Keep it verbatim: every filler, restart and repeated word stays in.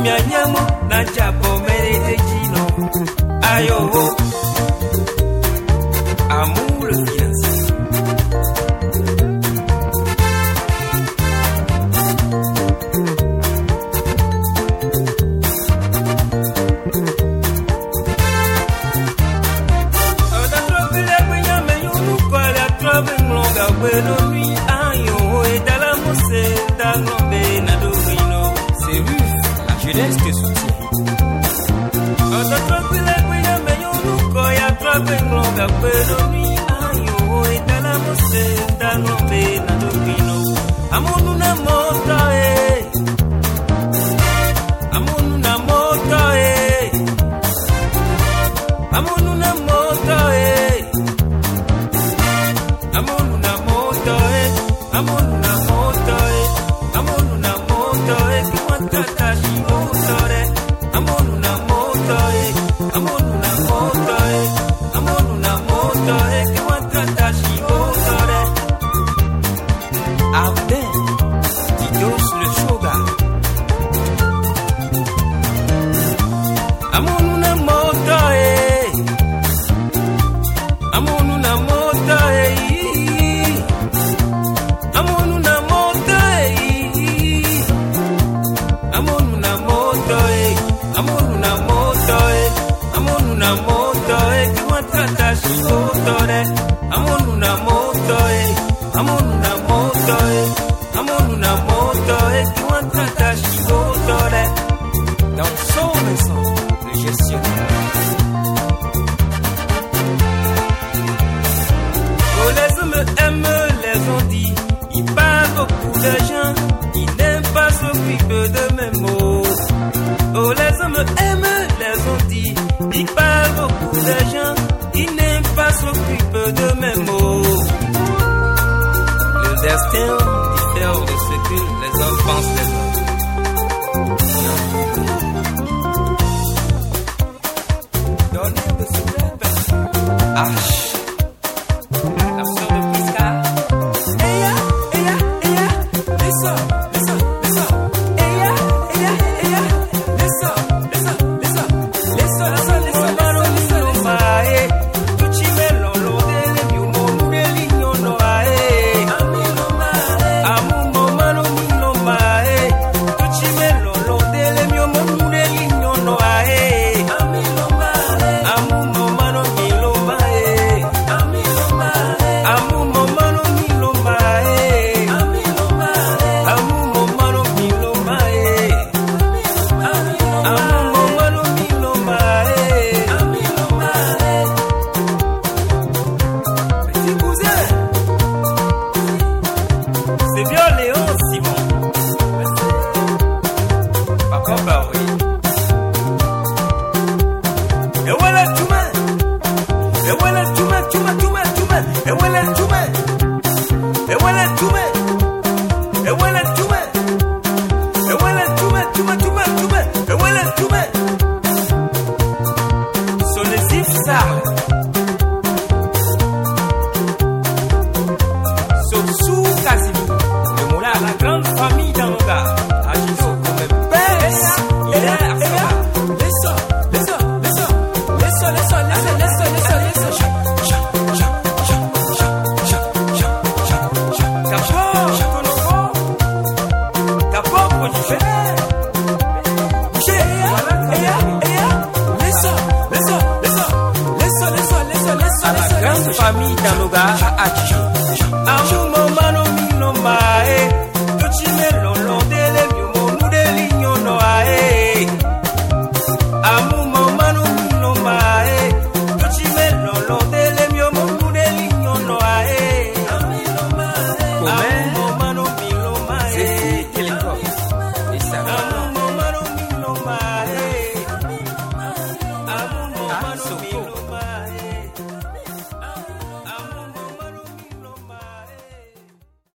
mia nyamo na chapo merete chino. Ayo, amour financier. Bueno, nuit, ayo, et dans la mousse, dans l'ombre, na domino. C'est Ruf, la jeunesse te soutient. On t'a trompé la gueule, mais on nous colle à tromper longue. Bueno, nuit, ayo, et dans la mousse, dans l'ombre, na domino. Amour na moto, eh. Amour na moto, eh. Amour na moto, eh. Amour na moto, eh. Amour na moto, eh. Amour na moto, eh. Qui wanta tashi moto, eh. Amour na moto, eh. Amour na moto, eh. Amour na moto, eh. Qui wanta tashi moto, eh. Abdel, Didos le Shoga. Amour na moto, eh. Amour na moto, eh. Amour na moto, eh. Amour na moto, eh. Amour na moto, eh. Amour na moto, eh. Qui wanta tashi moto, eh. Amour na moto, eh. Amour na moto, eh. Amour na moto, eh. Qui wanta tashi moto, eh. Dans son Vincent, le gestionnaire. Oh, les hommes aiment, les ont dit. Ils parlent beaucoup de gens. Ils n'aiment pas s'occuper de mes mots. Oh, les hommes aiment, les ont dit. Ils parlent beaucoup de gens. Ils n'aiment pas s'occuper de mes mots. Le destin diffère de ce que les hommes pensent d'eux. Donnez de ce rêve. Ah, la sœur de Prisca. Eya, eya, eya. Listen, listen, listen. Eya, eya, eya. Listen, listen, listen. Listen, listen, listen. Mano mino mae. Tuchi melolo dele miumo mureli nyono ae. Amino mae. Amumo mano mino mae. Tuchi melolo dele miumo mureli nyono ae. Amino mae. Amumo mano milo mae. Amino mae. Amumo mano milo mae. Amino mae. Amumo mano milo mae. Amumo mano milo mae. Amino mae. Petit cousin, c'est bien Léon Simon. Papa Barry. Et voilà tout le monde. Et voilà tout le monde, tout le monde, tout le monde, tout le monde. Et voilà tout le monde. Et voilà tout le monde. Et voilà tout le monde. Et voilà tout le monde, tout le monde, tout le monde, tout le monde. Et voilà tout le monde. Son Esif Sarle. Sotsou Kazimi. Le moulin La grande famille dans le gars. Agiso comme père. Il est là. Listen, listen, listen. Listen, listen, listen, listen, listen, listen. D'abord, je connais pas. D'abord, moi, je fais. Voilà, eya, eya. Listen, listen, listen. Listen, listen, listen, listen, À la listen, grande listen. famille d'Anoga à Achi. Amumo mano mino mae. Tuchi melolo dele miumo mudeli nyono ae. Amumo mano mino mae. Tuchi melolo dele miumo mudeli nyono ae. Amino mae. Amumo mano mino mae. C'est Télécom. Et ça va. Amumo mano mino mae. Amumo Ah, mano Soko. mino